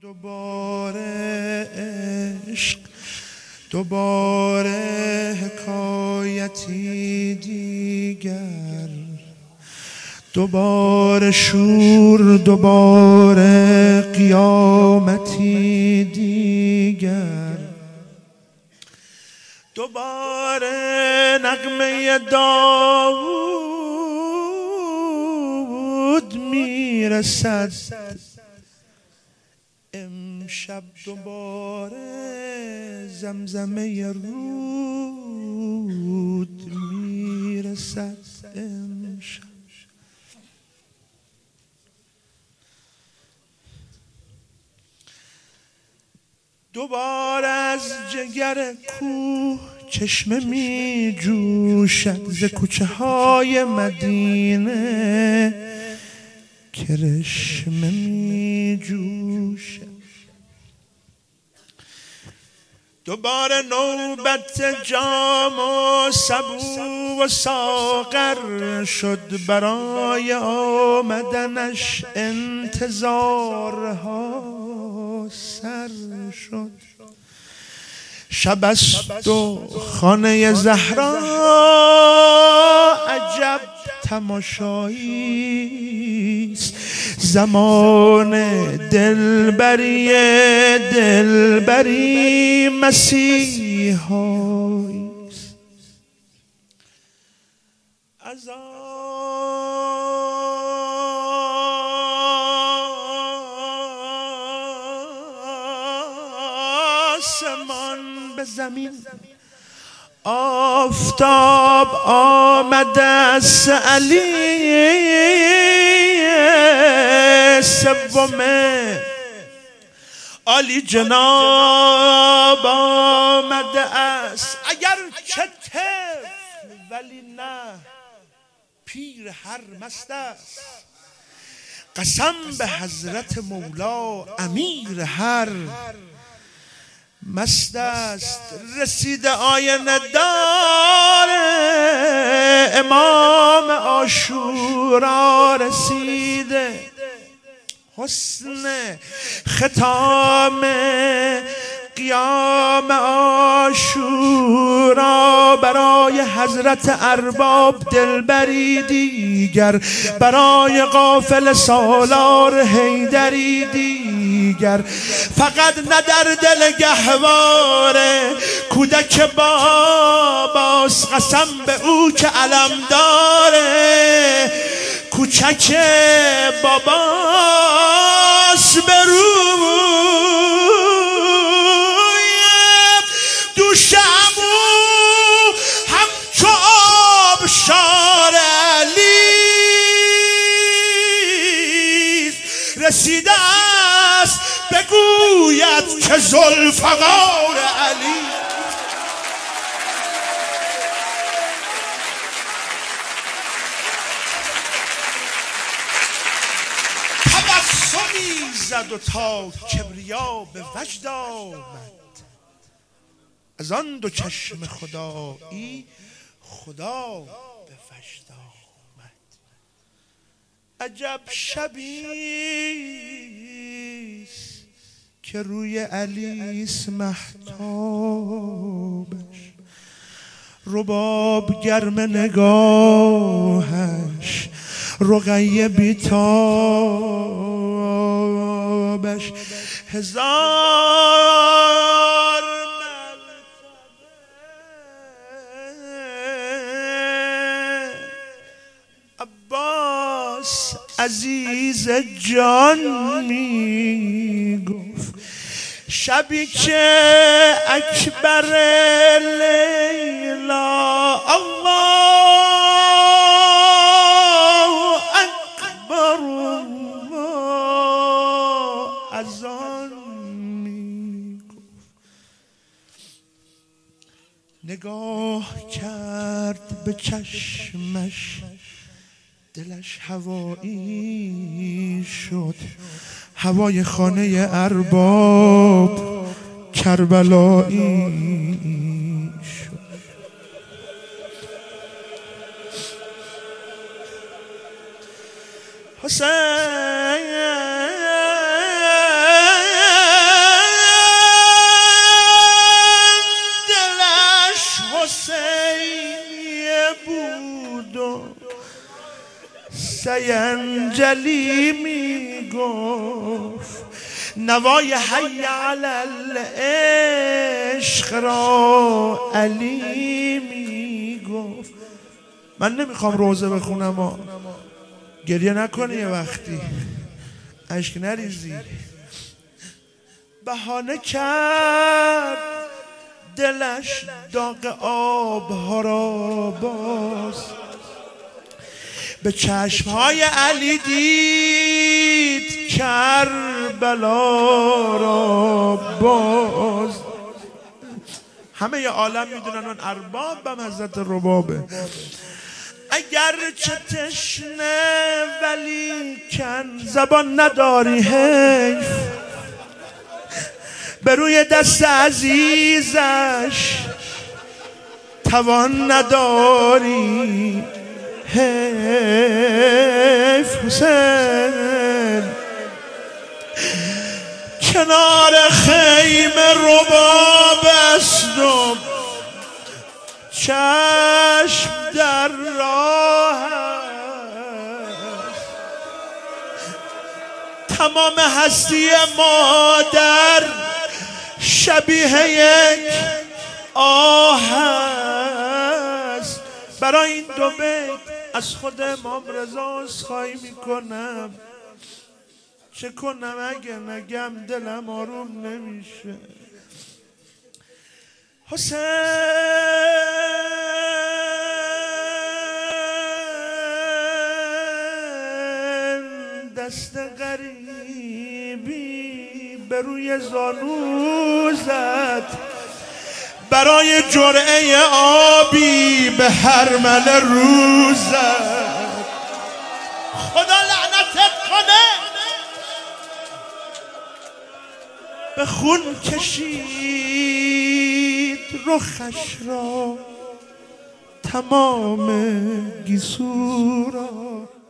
دوباره عشق، دوباره حکایتی دیگر، دوباره شور، دوباره قیامتی دیگر، دوباره نغمه داوود میرسد. امشب دوباره زمزمه رود میرسد. امشب دوباره از جگر کوه چشمه می جوشد، ز کوچه های مدینه کرشمه می جوشد. دوباره نوبت جام و سبو و ساغر شد، برای آمدنش انتظارها سر شد. شب است و خانه زهرا عجب تماشایی است، زمان دلبری دلبری مسیحایی است. از آسمان به زمین آفتاب آمده است. علی سوم عالی جناب آمده است. اگر چه طفل ولی نه پیر هر مست است، قسم به حضرت مولا امیر هر مست است. رسیده آینه دار امام عاشورا، رسیده حسن ختام قیام عاشورا، برای حضرت ارباب دلبری دیگر، برای قافله سالار حیدری دیگر. فقط نه در دل گهواره کودک باباست، قسم به او که علم داره کوچک باباست. به روی دوش عمو همچو آبشار علی رسیده است، بگوید که ذوالفقار علی. تبسمی زد و تا کبریا به وجد آمد، از آن دو چشم خدایی خدا به وجد آمد. عجب شبیست که روی علیس مهتابش، رباب گرم نگاهش، رقیه بیتابش. هزار مرتبه عباس عزیز جان می گفت، شبی که اکبر لیلا الله اکبر الله از آن می گفت. نگاه کرد به چشمش، دلش هوایی شد، هوای خانه ارباب کربلایی شد. حسین سینجلی می گفت نوای حی علی العشق را علی می گفت. من نمیخوام روزه بخونم گریه نکنی یه وقتی اشک نریزی. بهانه کرد دلش داغ آبها را باز، به چشمهای علی دید کربلا را باز. همه ی عالم میدونن اون ارباب به حضرت ربابه. اگر چه تشنه ولی کن زبان نداری حیف، به روی دست عزیزش توان نداری حیف. حسین کنار خیمه رباب است و چشم در راه است، تمام هستی مادر شبیه یک آه است. برای این دو بیت از خود امام رضا عذرخواهی میکنم. چه کنم اگه نگم دلم آروم نمیشه. حسین دست غریبی به روی زانو زد، برای جرعه آبی به هرمن رو زد. خدا لعنتت کنه. به خون کشید رخش را تمام گیسو را،